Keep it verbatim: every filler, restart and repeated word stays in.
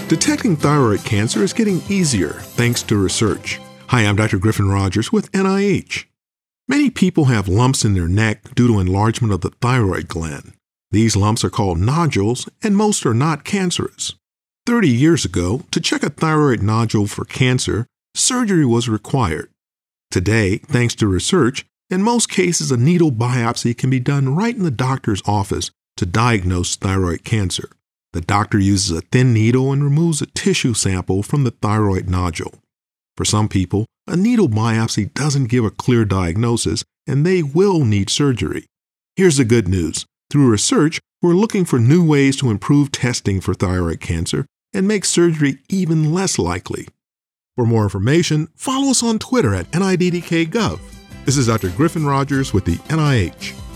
Detecting thyroid cancer is getting easier thanks to research. Hi, I'm Doctor Griffin Rogers with N I H. Many people have lumps in their neck due to enlargement of the thyroid gland. These lumps are called nodules, and most are not cancerous. thirty years ago, to check a thyroid nodule for cancer, surgery was required. Today, thanks to research, in most cases a needle biopsy can be done right in the doctor's office to diagnose thyroid cancer. The doctor uses a thin needle and removes a tissue sample from the thyroid nodule. For some people, a needle biopsy doesn't give a clear diagnosis and they will need surgery. Here's the good news. Through research, we're looking for new ways to improve testing for thyroid cancer and make surgery even less likely. For more information, follow us on Twitter at N I D D K Gov. This is Doctor Griffin Rogers with the N I H.